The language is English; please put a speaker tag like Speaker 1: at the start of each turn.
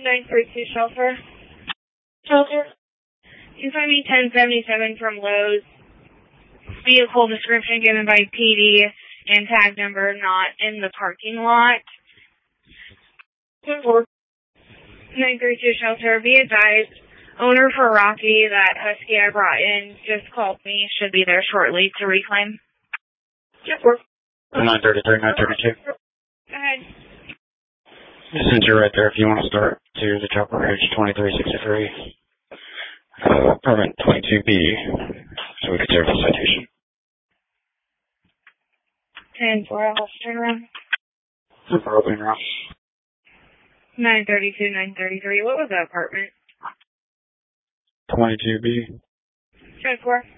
Speaker 1: 932 Shelter. Shelter. You find me 1077 from Lowe's. Vehicle description given by PD and tag number not in the parking lot. 932 Shelter. Be advised, owner for Rocky, that Husky I brought in, just called me. Should be there shortly to reclaim.
Speaker 2: 933, 932.
Speaker 1: Go ahead.
Speaker 2: Since you're right there, if you want to start to the chopper page 2363, permit 22B, so we could serve the citation.
Speaker 1: 10-4, I'll have to turn around.
Speaker 2: For opening round.
Speaker 1: 932, 933. What was that apartment?
Speaker 2: 22B.
Speaker 1: 10-4.